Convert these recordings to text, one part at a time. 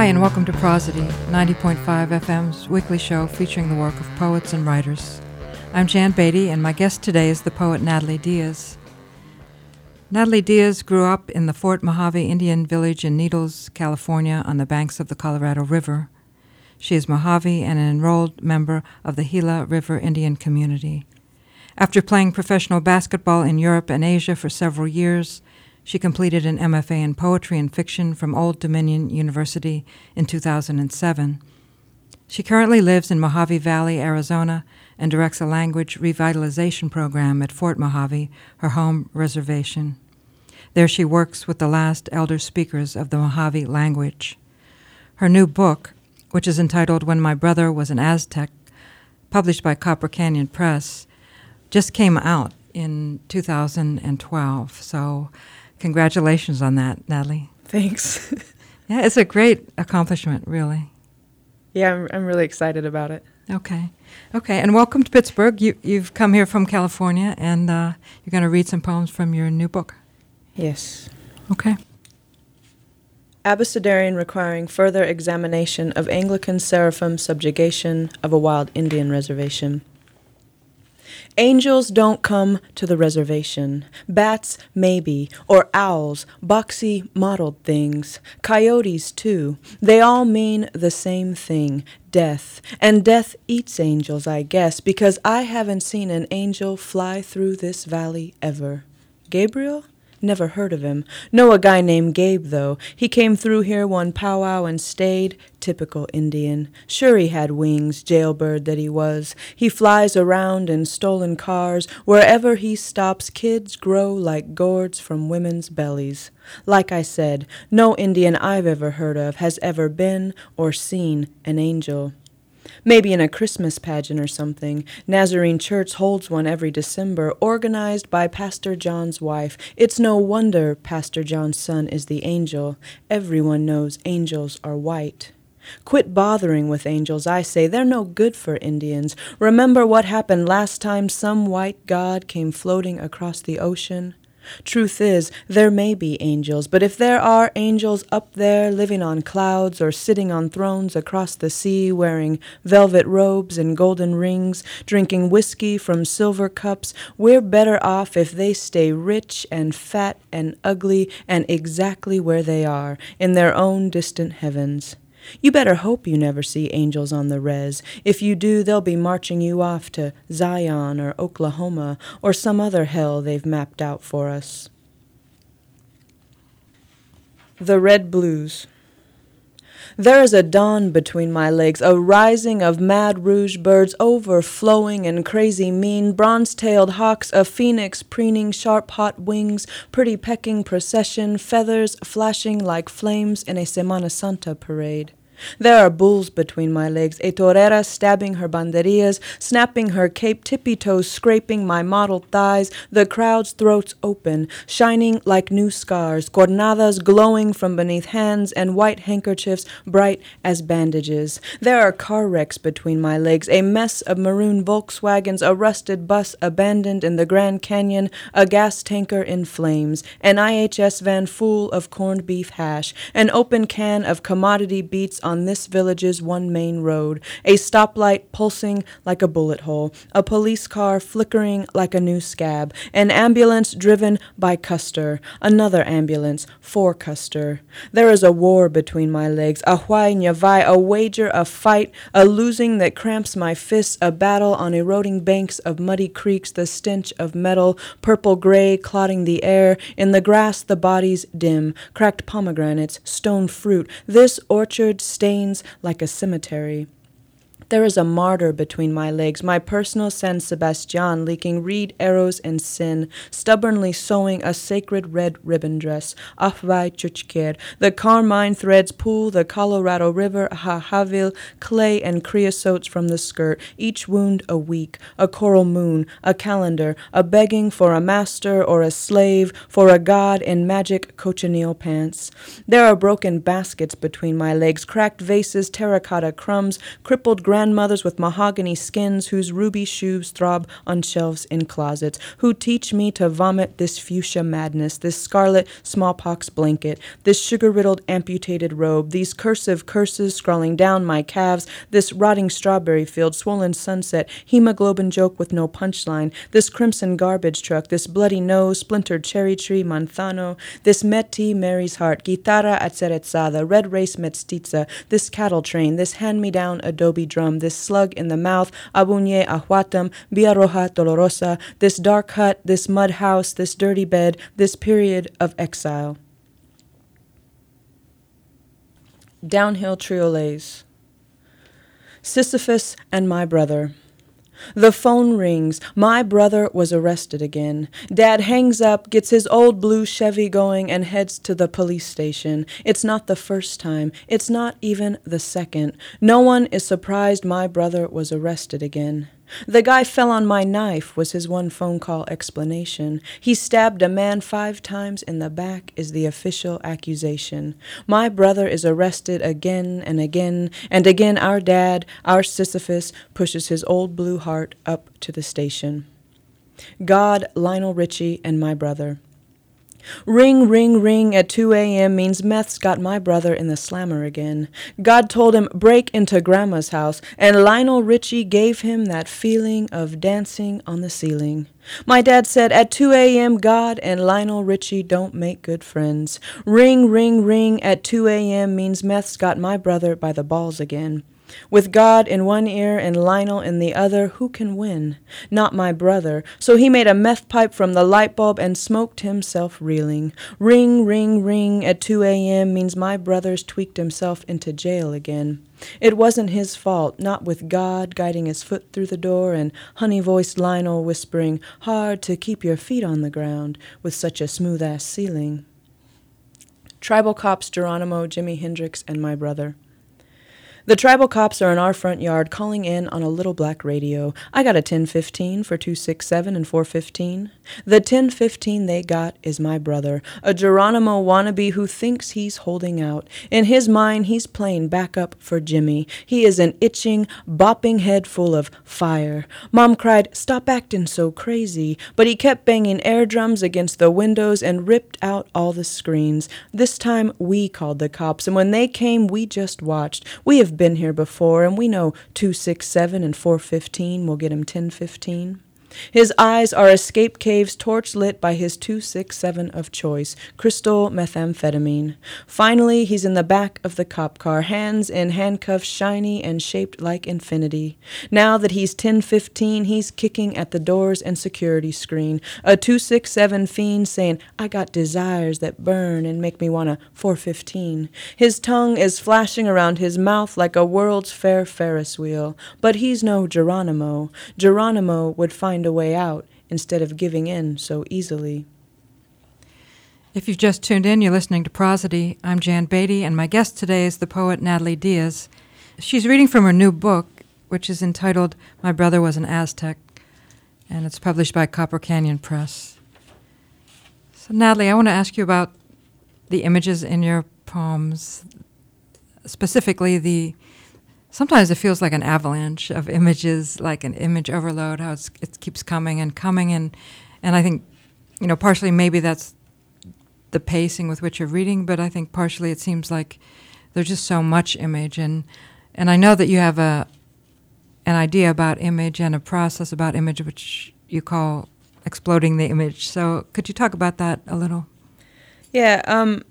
Hi, and welcome to Prosody, 90.5 FM's weekly show featuring the work of poets and writers. I'm Jan Beatty, and my guest today is the poet Natalie Diaz. Natalie Diaz grew up in the Fort Mojave Indian Village in Needles, California, on the banks of the Colorado River. She is Mojave and an enrolled member of the Gila River Indian community. After playing professional basketball in Europe and Asia for several years, she completed an MFA in poetry and fiction from Old Dominion University in 2007. She currently lives in Mojave Valley, Arizona, and directs a language revitalization program at Fort Mojave, her home reservation. There she works with the last elder speakers of the Mojave language. Her new book, which is entitled When My Brother Was an Aztec, published by Copper Canyon Press, just came out in 2012. So congratulations on that, Natalie. Thanks. Yeah, it's a great accomplishment, really. Yeah, I'm really excited about it. Okay, and welcome to Pittsburgh. You've come here from California, and you're going to read some poems from your new book. Yes. Okay. Abecedarian requiring further examination of Anglican seraphim subjugation of a wild Indian reservation. Angels don't come to the reservation. Bats, maybe, or owls, boxy, mottled things. Coyotes, too. They all mean the same thing, death. And death eats angels, I guess, because I haven't seen an angel fly through this valley ever. Gabriel? Never heard of him. Know a guy named Gabe, though. He came through here one powwow and stayed. Typical Indian. Sure he had wings, jailbird that he was. He flies around in stolen cars. Wherever he stops, kids grow like gourds from women's bellies. Like I said, no Indian I've ever heard of has ever been or seen an angel. Maybe in a Christmas pageant or something. Nazarene Church holds one every December, organized by Pastor John's wife. It's no wonder Pastor John's son is the angel. Everyone knows angels are white. Quit bothering with angels, I say. They're no good for Indians. Remember what happened last time some white god came floating across the ocean? Truth is, there may be angels, but if there are angels up there living on clouds or sitting on thrones across the sea wearing velvet robes and golden rings, drinking whiskey from silver cups, we're better off if they stay rich and fat and ugly and exactly where they are, in their own distant heavens. You better hope you never see angels on the res. If you do, they'll be marching you off to Zion or Oklahoma or some other hell they've mapped out for us. The Red Blues. There is a dawn between my legs, a rising of mad rouge birds, overflowing and crazy mean, bronze-tailed hawks, a phoenix preening sharp hot wings, pretty pecking procession, feathers flashing like flames in a Semana Santa parade. There are bulls between my legs, a torera stabbing her banderillas, snapping her cape, tippy-toes scraping my mottled thighs, the crowd's throats open, shining like new scars, cornadas glowing from beneath hands, and white handkerchiefs bright as bandages. There are car wrecks between my legs, a mess of maroon Volkswagens, a rusted bus abandoned in the Grand Canyon, a gas tanker in flames, an IHS van full of corned beef hash, an open can of commodity beets on this village's one main road, a stoplight pulsing like a bullet hole, a police car flickering like a new scab, an ambulance driven by Custer, another ambulance for Custer. There is a war between my legs, a huay nyavai, a wager, a fight, a losing that cramps my fists, a battle on eroding banks of muddy creeks, the stench of metal, purple-gray clotting the air, in the grass the bodies dim, cracked pomegranates, stone fruit, this orchard stains like a cemetery. There is a martyr between my legs, my personal San Sebastian leaking reed arrows and sin, stubbornly sewing a sacred red ribbon dress, Ahvai Chuchker. The carmine threads pull the Colorado River, Hahavil, clay and creosotes from the skirt, each wound a week, a coral moon, a calendar, a begging for a master or a slave, for a god in magic cochineal pants. There are broken baskets between my legs, cracked vases, terracotta crumbs, crippled grandmothers with mahogany skins whose ruby shoes throb on shelves in closets, who teach me to vomit this fuchsia madness, this scarlet smallpox blanket, this sugar-riddled amputated robe, these cursive curses scrawling down my calves, this rotting strawberry field, swollen sunset, hemoglobin joke with no punchline, this crimson garbage truck, this bloody nose, splintered cherry tree, manzano, this Meti, Mary's heart, guitarra acerezada, red race mestiza, this cattle train, this hand-me-down adobe drum, this slug in the mouth, abuñe ahuatam, via roja dolorosa, this dark hut, this mud house, this dirty bed, this period of exile. Downhill triolets. Sisyphus and my brother. The phone rings. My brother was arrested again. Dad hangs up, gets his old blue Chevy going, and heads to the police station. It's not the first time. It's not even the second. No one is surprised my brother was arrested again. The guy fell on my knife was his one phone call explanation. He stabbed a man 5 times in the back is the official accusation. My brother is arrested again and again, and again our dad, our Sisyphus, pushes his old blue heart up to the station. God, Lionel Richie, and my brother. Ring, ring, ring at 2 a.m. means meth's got my brother in the slammer again. God told him, break into Grandma's house, and Lionel Richie gave him that feeling of dancing on the ceiling. My dad said, at 2 a.m., God and Lionel Richie don't make good friends. Ring, ring, ring at 2 a.m. means meth's got my brother by the balls again. With God in one ear and Lionel in the other, who can win? Not my brother. So he made a meth pipe from the light bulb and smoked himself reeling. Ring, ring, ring at 2 a.m. means my brother's tweaked himself into jail again. It wasn't his fault, not with God guiding his foot through the door and honey-voiced Lionel whispering, hard to keep your feet on the ground with such a smooth-ass ceiling. Tribal cops Geronimo, Jimi Hendrix, and my brother. The tribal cops are in our front yard calling in on a little black radio. I got a 1015 for 267 and 415. The 1015 they got is my brother, a Geronimo wannabe who thinks he's holding out. In his mind, he's playing backup for Jimmy. He is an itching, bopping head full of fire. Mom cried, stop acting so crazy, but he kept banging air drums against the windows and ripped out all the screens. This time, we called the cops, and when they came, we just watched. We have been here before, and we know 267 and 415 will get him 1015. His eyes are escape caves torch lit by his 267 of choice, crystal methamphetamine. Finally, he's in the back of the cop car, hands in handcuffs shiny and shaped like infinity. Now that he's 1015, he's kicking at the doors and security screen. A 267 fiend saying, I got desires that burn and make me want a 415. His tongue is flashing around his mouth like a World's Fair Ferris wheel. But he's no Geronimo. Geronimo would find a way out instead of giving in so easily. If you've just tuned in, you're listening to Prosody. I'm Jan Beatty, and my guest today is the poet Natalie Diaz. She's reading from her new book, which is entitled My Brother Was an Aztec, and it's published by Copper Canyon Press. So, Natalie, I want to ask you about the images in your poems, specifically sometimes it feels like an avalanche of images, like an image overload, how it keeps coming, and I think, partially maybe that's the pacing with which you're reading, but I think partially it seems like there's just so much image, and I know that you have an idea about image and a process about image which you call exploding the image. So could you talk about that a little? Yeah,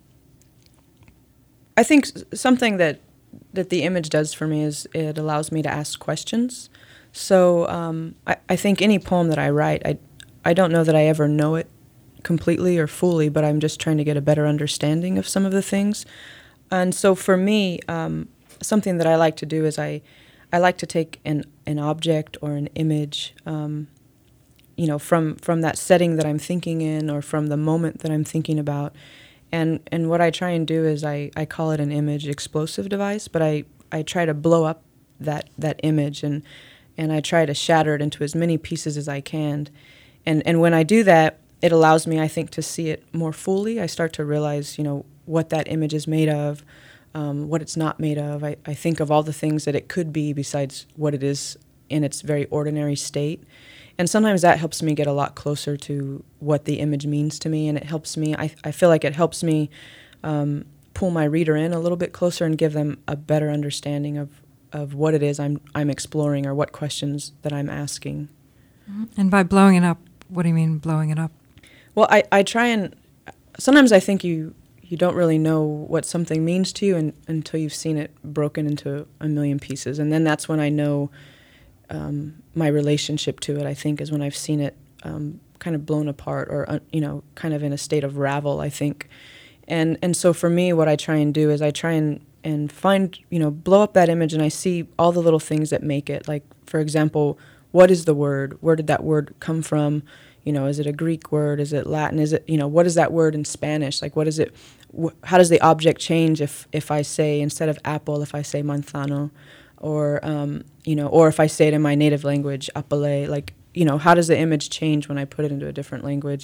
I think something that the image does for me is it allows me to ask questions. So I think any poem that I write, I don't know that I ever know it completely or fully, but I'm just trying to get a better understanding of some of the things. And so for me, something that I like to do is I like to take an object or an image, from that setting that I'm thinking in or from the moment that I'm thinking about. And what I try and do is I call it an image explosive device, but I try to blow up that image and I try to shatter it into as many pieces as I can. And when I do that, it allows me, I think, to see it more fully. I start to realize, what that image is made of, what it's not made of. I think of all the things that it could be besides what it is in its very ordinary state. And sometimes that helps me get a lot closer to what the image means to me, and it helps me, I feel like it helps me pull my reader in a little bit closer and give them a better understanding of what it is I'm exploring or what questions that I'm asking. And by blowing it up, what do you mean blowing it up? Well, I try and, sometimes I think you don't really know what something means to you until you've seen it broken into a million pieces. And then that's when I know my relationship to it, I think, is when I've seen it kind of blown apart or, kind of in a state of ravel, I think. And so for me, what I try and do is I try and find, blow up that image, and I see all the little things that make it. Like, for example, what is the word? Where did that word come from? Is it a Greek word? Is it Latin? Is it, what is that word in Spanish? Like, what is it? How does the object change if I say, instead of apple, if I say manzano? Or, or if I say it in my native language, apale, like, how does the image change when I put it into a different language?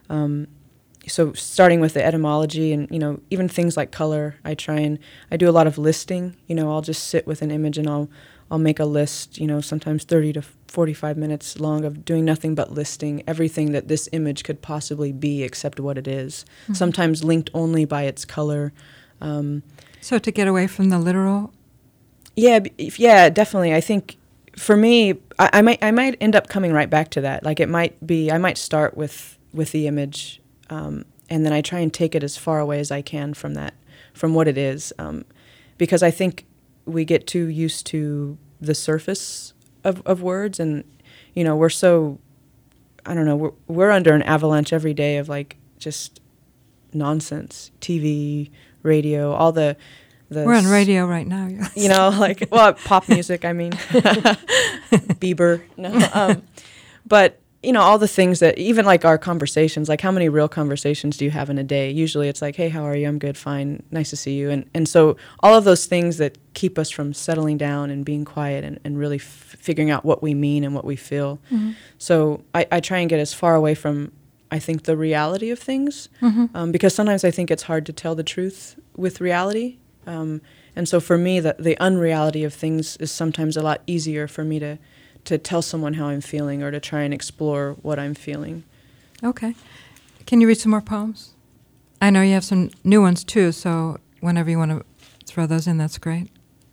So starting with the etymology and, even things like color, I do a lot of listing. I'll just sit with an image and I'll make a list, sometimes 30 to 45 minutes long of doing nothing but listing everything that this image could possibly be except what it is, sometimes linked only by its color. So to get away from the literal? Yeah, definitely. I think for me, I might end up coming right back to that. Like I might start with the image, and then I try and take it as far away as I can from what it is, because I think we get too used to the surface of words, and we're so, I don't know, we're under an avalanche every day of like just nonsense, TV, radio, all the we're on radio right now. Yes. Pop music, I mean, Bieber. No, but, all the things that, even like our conversations, like how many real conversations do you have in a day? Usually it's like, hey, how are you? I'm good, fine, nice to see you. And so all of those things that keep us from settling down and being quiet and really figuring out what we mean and what we feel. Mm-hmm. So I try and get as far away from, I think, the reality of things, because sometimes I think it's hard to tell the truth with reality. And so for me, the unreality of things is sometimes a lot easier for me to tell someone how I'm feeling or to try and explore what I'm feeling. Okay. Can you read some more poems? I know you have some new ones too, so whenever you want to throw those in, that's great.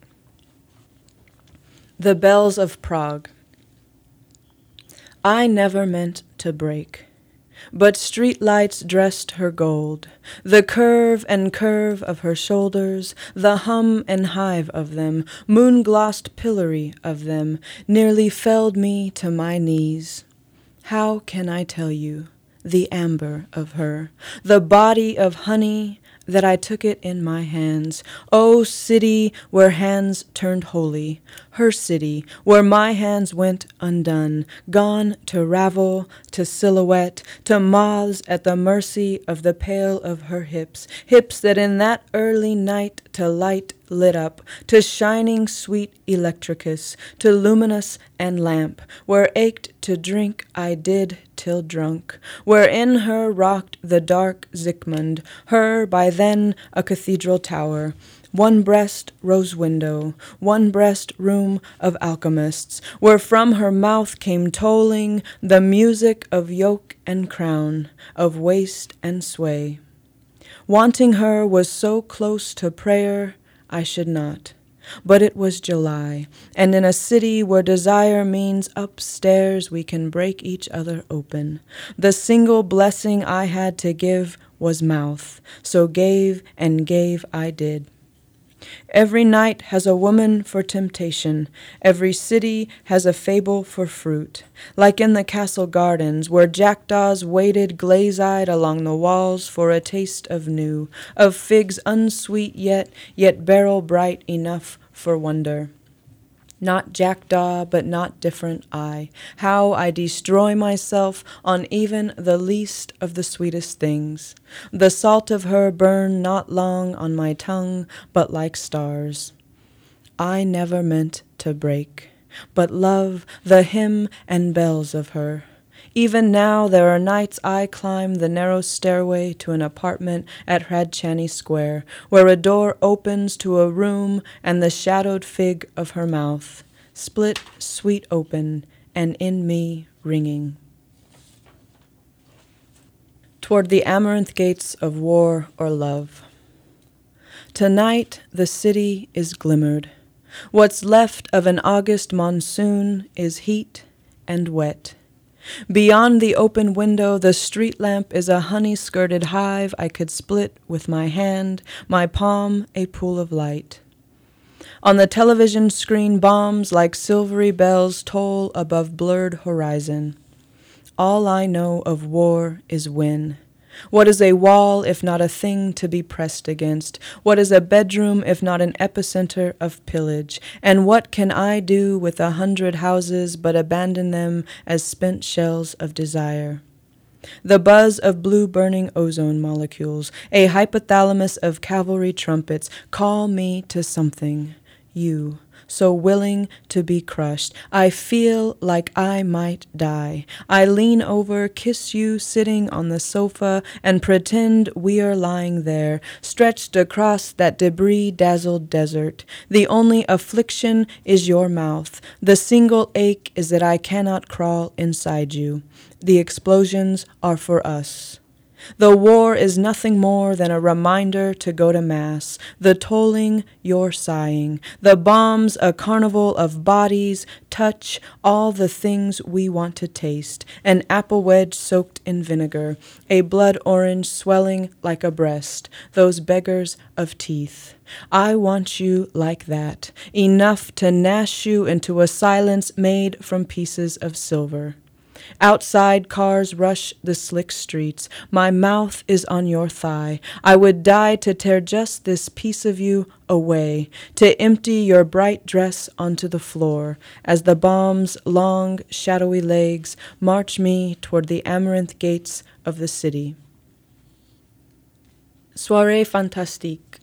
The Bells of Prague. I never meant to break, but streetlights dressed her gold, the curve and curve of her shoulders, the hum and hive of them, moon-glossed pillory of them, nearly felled me to my knees. How can I tell you the amber of her, the body of honey, that I took it in my hands? O city where hands turned holy, her city where my hands went undone, gone to ravel, to silhouette, to moths at the mercy of the pale of her hips, hips that in that early night to light lit up, to shining sweet electricus, to luminous and lamp, where ached to drink I did till drunk, where in her rocked the dark Zygmunt, her by then a cathedral tower, one breast rose window, one breast room of alchemists, where from her mouth came tolling the music of yoke and crown, of waist and sway. Wanting her was so close to prayer I should not. But it was July, and in a city where desire means upstairs we can break each other open, the single blessing I had to give was mouth, so gave and gave I did. Every night has a woman for temptation. Every city has a fable for fruit. Like in the castle gardens, where jackdaws waited glaze-eyed along the walls for a taste of new, of figs unsweet yet beryl bright enough for wonder. Not jackdaw, but not different I. How I destroy myself on even the least of the sweetest things. The salt of her burn not long on my tongue, but like stars. I never meant to break, but love the hymn and bells of her. Even now there are nights I climb the narrow stairway to an apartment at Radchany Square, where a door opens to a room and the shadowed fig of her mouth, split sweet open, and in me ringing. Toward the amaranth gates of war or love. Tonight the city is glimmered. What's left of an August monsoon is heat and wet. Beyond the open window, the street lamp is a honey-skirted hive I could split with my hand, my palm a pool of light. On the television screen, bombs like silvery bells toll above blurred horizon. All I know of war is when. What is a wall if not a thing to be pressed against? What is a bedroom if not an epicenter of pillage? And what can I do with 100 houses but abandon them as spent shells of desire? The buzz of blue burning ozone molecules, a hypothalamus of cavalry trumpets, call me to something. You, so willing to be crushed. I feel like I might die. I lean over, kiss you sitting on the sofa, and pretend we are lying there, stretched across that debris-dazzled desert. The only affliction is your mouth. The single ache is that I cannot crawl inside you. The explosions are for us. The war is nothing more than a reminder to go to Mass, the tolling, your sighing, the bombs, a carnival of bodies, touch, all the things we want to taste, an apple wedge soaked in vinegar, a blood orange swelling like a breast, those beggars of teeth. I want you like that, enough to gnash you into a silence made from pieces of silver. Outside, cars rush the slick streets. My mouth is on your thigh. I would die to tear just this piece of you away, to empty your bright dress onto the floor, as the bomb's long, shadowy legs march me toward the amaranth gates of the city. Soirée fantastique.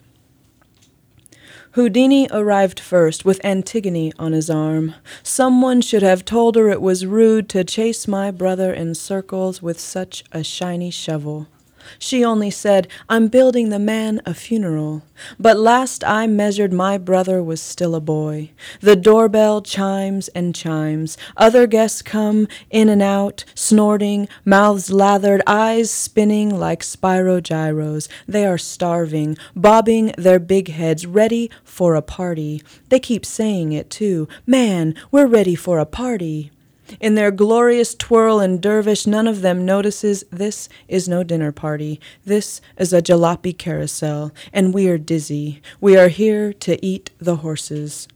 Houdini arrived first, with Antigone on his arm. Someone should have told her it was rude to chase my brother in circles with such a shiny shovel. She only said, "I'm building the man a funeral." But last I measured, my brother was still a boy. The doorbell chimes and chimes. Other guests come in and out, snorting, mouths lathered, eyes spinning like spirogyros. They are starving, bobbing their big heads, ready for a party. They keep saying it, too. "Man, we're ready for a party." In their glorious twirl and dervish, none of them notices this is no dinner party. This is a jalopy carousel, and we are dizzy. We are here to eat the horses.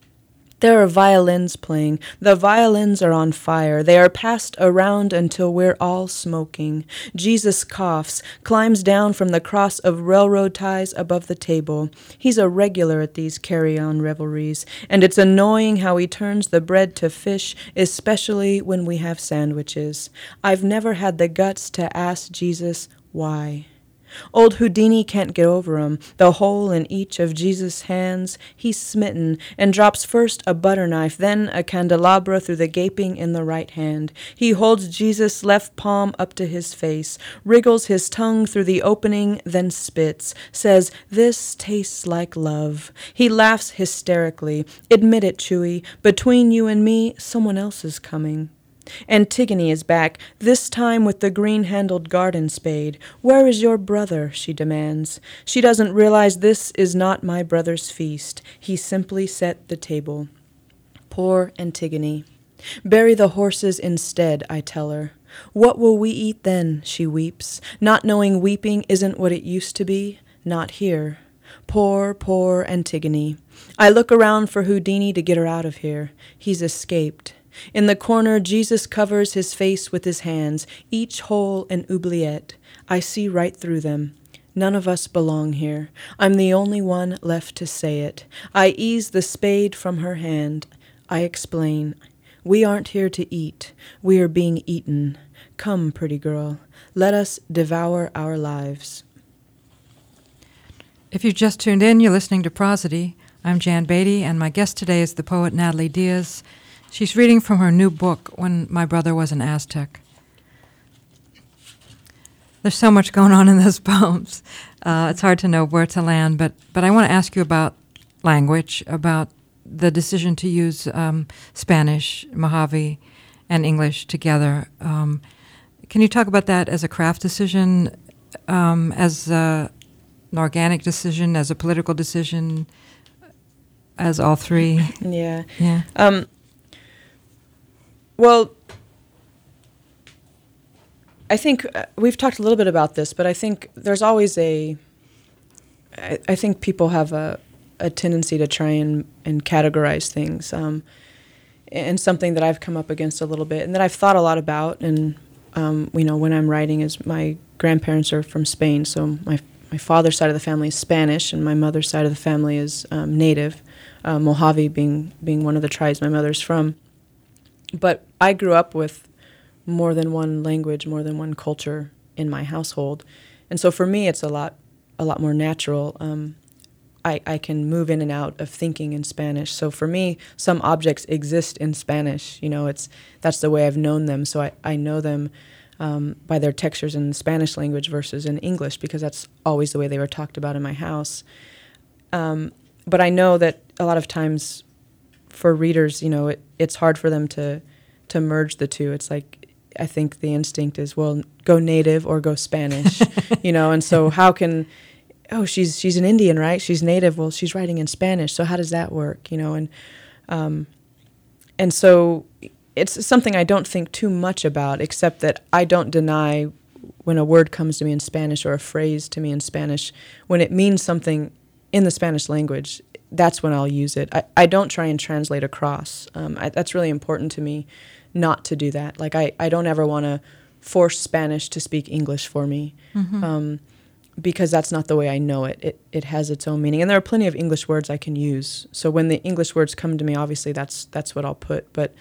There are violins playing. The violins are on fire. They are passed around until we're all smoking. Jesus coughs, climbs down from the cross of railroad ties above the table. He's a regular at these carry-on revelries, and it's annoying how he turns the bread to fish, especially when we have sandwiches. I've never had the guts to ask Jesus why. Old Houdini can't get over him, the hole in each of Jesus' hands. He's smitten and drops first a butter knife, then a candelabra through the gaping in the right hand. He holds Jesus' left palm up to his face, wriggles his tongue through the opening, then spits, says, "This tastes like love." He laughs hysterically. "Admit it, Chewy. Between you and me, someone else is coming." Antigone is back, this time with the green-handled garden spade. "Where is your brother?" she demands. She doesn't realize this is not my brother's feast. He simply set the table. Poor Antigone. "Bury the horses instead," I tell her. "What will we eat then?" she weeps, not knowing weeping isn't what it used to be. Not here. Poor, poor Antigone. I look around for Houdini to get her out of here. He's escaped. In the corner, Jesus covers his face with his hands, each hole an oubliette. I see right through them. None of us belong here. I'm the only one left to say it. I ease the spade from her hand. I explain. We aren't here to eat. We are being eaten. Come, pretty girl. Let us devour our lives. If you've just tuned in, you're listening to Prosody. I'm Jan Beatty, and my guest today is the poet Natalie Diaz. She's reading from her new book, When My Brother Was an Aztec. There's so much going on in those poems. It's hard to know where to land, but I want to ask you about language, about the decision to use Spanish, Mojave, and English together. Can you talk about that as a craft decision, as an organic decision, as a political decision, as all three? Yeah. Yeah. Well, I think we've talked a little bit about this, but I think there's always I think people have a tendency to try and categorize things, and something that I've come up against a little bit and that I've thought a lot about. And, when I'm writing, is my grandparents are from Spain, so my father's side of the family is Spanish, and my mother's side of the family is Native, Mojave being one of the tribes my mother's from. But I grew up with more than one language, more than one culture in my household. And so for me, it's a lot more natural. I can move in and out of thinking in Spanish. So for me, some objects exist in Spanish. That's the way I've known them. So I know them by their textures in the Spanish language versus in English, because that's always the way they were talked about in my house. But I know that a lot of times for readers, it's hard for them to merge the two. It's like, I think the instinct is, well, go Native or go Spanish, and so how can, she's an Indian, right? She's Native. Well, she's writing in Spanish. So how does that work? And so it's something I don't think too much about, except that I don't deny when a word comes to me in Spanish or a phrase to me in Spanish, when it means something in the Spanish language, that's when I'll use it. I don't try and translate across. That's really important to me, not to do that. Like, I don't ever want to force Spanish to speak English for me, because that's not the way I know it. It has its own meaning. And there are plenty of English words I can use. So when the English words come to me, obviously that's what I'll put. But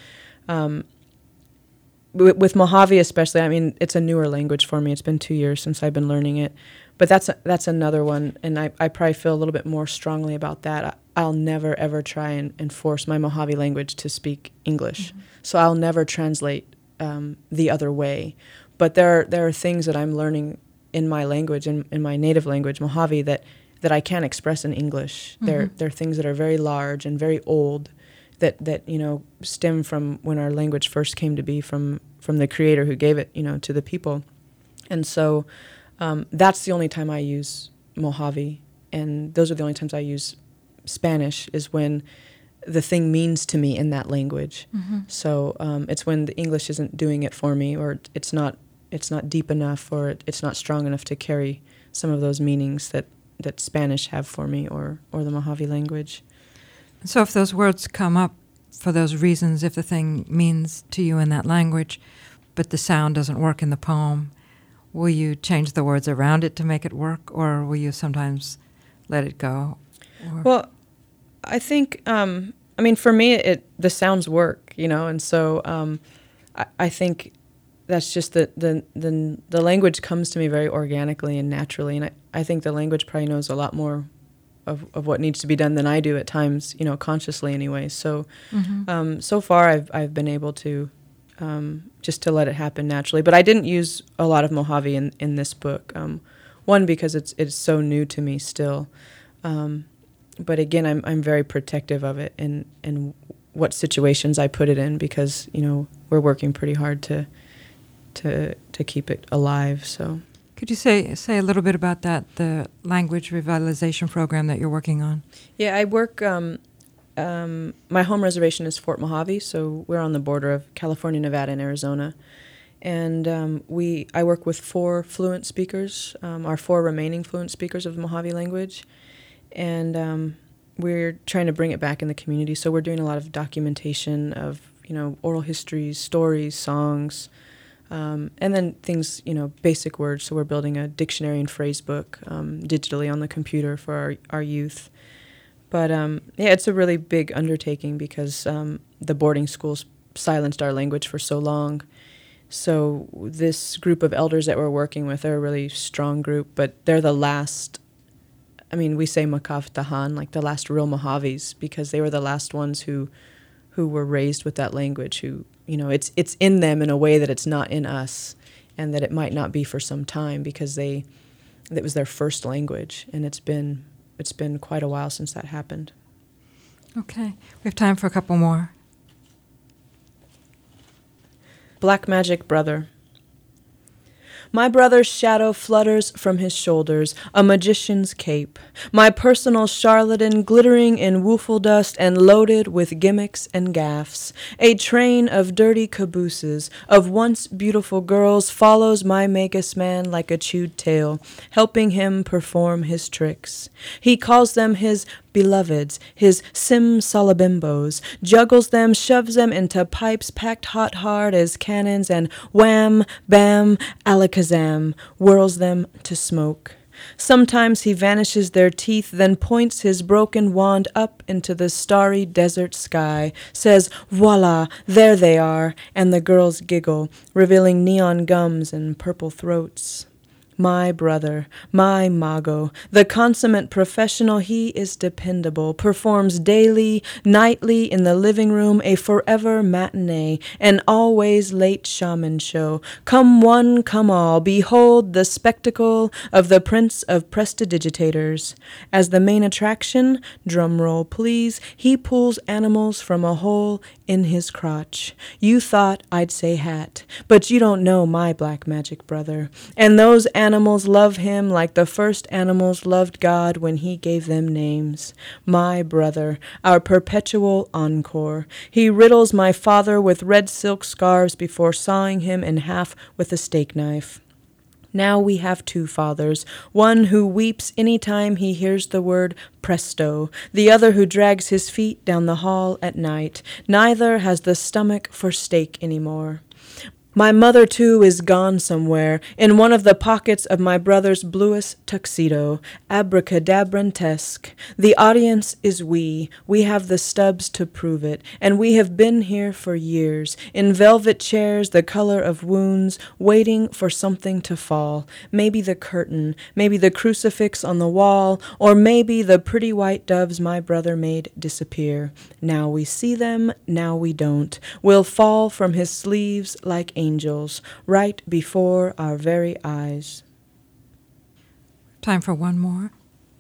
with Mojave especially, I mean, it's a newer language for me. It's been 2 years since I've been learning it. But that's another one, and I probably feel a little bit more strongly about that. I'll never, ever try and force my Mojave language to speak English. Mm-hmm. So I'll never translate the other way. But there are things that I'm learning in my language, in my native language, Mojave, that I can't express in English. Mm-hmm. There are things that are very large and very old that stem from when our language first came to be, from the creator who gave it, to the people. And so that's the only time I use Mojave, and those are the only times I use Spanish, is when the thing means to me in that language. Mm-hmm. So it's when the English isn't doing it for me, or it's not deep enough, or it's not strong enough to carry some of those meanings that Spanish have for me, or the Mojave language. So if those words come up for those reasons, if the thing means to you in that language, but the sound doesn't work in the poem, will you change the words around it to make it work, or will you sometimes let it go? Well, I think, for me, the sounds work, and so I think that's just the language comes to me very organically and naturally, and I think the language probably knows a lot more of what needs to be done than I do at times, consciously anyway. So, mm-hmm. So far I've been able to just to let it happen naturally. But I didn't use a lot of Mojave in this book. One, because it's so new to me still. But again, I'm very protective of it and what situations I put it in, because we're working pretty hard to keep it alive. So. Could you say a little bit about that, the language revitalization program that you're working on? Yeah, I work, my home reservation is Fort Mojave, so we're on the border of California, Nevada, and Arizona. And I work with 4 fluent speakers, our 4 remaining fluent speakers of the Mojave language. And we're trying to bring it back in the community. So we're doing a lot of documentation of, oral histories, stories, songs, and then things, basic words. So we're building a dictionary and phrase book digitally on the computer for our youth. But it's a really big undertaking, because the boarding schools silenced our language for so long. So this group of elders that we're working with, they're a really strong group, but they're the last, we say Makav Tahan, like the last real Mojaves, because they were the last ones who were raised with that language, who, it's in them in a way that it's not in us. and that it might not be for some time because that was their first language, and it's been quite a while since that happened. Okay, we have time for a couple more. Black Magic Brother. My brother's shadow flutters from his shoulders, a magician's cape. My personal charlatan glittering in woofle dust and loaded with gimmicks and gaffs. A train of dirty cabooses, of once beautiful girls, follows my Magus man like a chewed tail, helping him perform his tricks. He calls them his beloveds, his sim-salabimbos, juggles them, shoves them into pipes packed hard as cannons, and wham, bam, alakazam, whirls them to smoke. Sometimes he vanishes their teeth, then points his broken wand up into the starry desert sky, says, voila, there they are, and the girls giggle, revealing neon gums and purple throats. My brother, my mago, the consummate professional, he is dependable, performs daily, nightly in the living room, a forever matinee, an always late shaman show. Come one, come all, behold the spectacle of the prince of prestidigitators. As the main attraction, drum roll please, he pulls animals from a hole in his crotch. You thought I'd say hat, but you don't know my black magic brother. And those animals love him like the first animals loved God when he gave them names. My brother, our perpetual encore. He riddles my father with red silk scarves before sawing him in half with a steak knife. Now we have two fathers, one who weeps any time he hears the word presto, the other who drags his feet down the hall at night. Neither has the stomach for steak anymore. My mother, too, is gone somewhere, in one of the pockets of my brother's bluest tuxedo, abracadabrantesque. The audience is we. We have the stubs to prove it, and we have been here for years, in velvet chairs the color of wounds, waiting for something to fall. Maybe the curtain, maybe the crucifix on the wall, or maybe the pretty white doves my brother made disappear. Now we see them, now we don't. We'll fall from his sleeves like angels, right before our very eyes. Time for one more.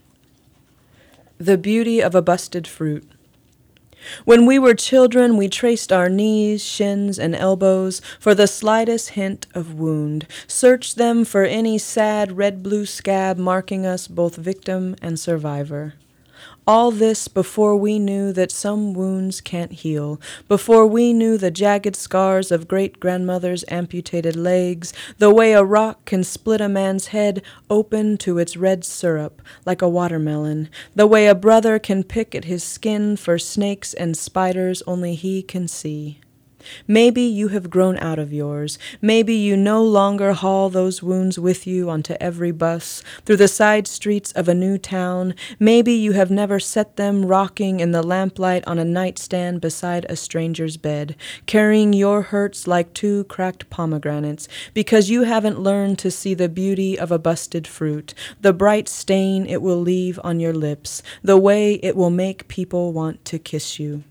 The beauty of a busted fruit. When we were children, we traced our knees, shins, and elbows for the slightest hint of wound, searched them for any sad red-blue scab marking us both victim and survivor. All this before we knew that some wounds can't heal, before we knew the jagged scars of great-grandmother's amputated legs, the way a rock can split a man's head open to its red syrup, like a watermelon, the way a brother can pick at his skin for snakes and spiders only he can see. Maybe you have grown out of yours. Maybe you no longer haul those wounds with you onto every bus, through the side streets of a new town. Maybe you have never set them rocking in the lamplight on a nightstand beside a stranger's bed, carrying your hurts like two cracked pomegranates, because you haven't learned to see the beauty of a busted fruit, the bright stain it will leave on your lips, the way it will make people want to kiss you.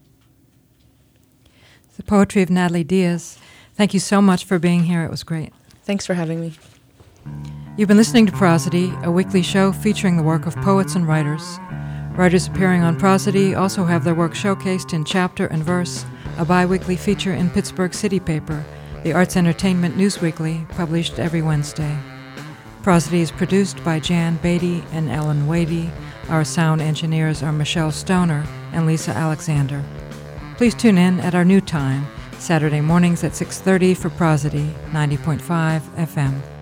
The poetry of Natalie Diaz. Thank you so much for being here. It was great. Thanks for having me. You've been listening to Prosody, a weekly show featuring the work of poets and writers. Writers appearing on Prosody also have their work showcased in Chapter and Verse, a bi-weekly feature in Pittsburgh City Paper, the Arts Entertainment News Weekly, published every Wednesday. Prosody is produced by Jan Beatty and Ellen Wadey. Our sound engineers are Michelle Stoner and Lisa Alexander. Please tune in at our new time, Saturday mornings at 6:30 for Prosody, 90.5 FM.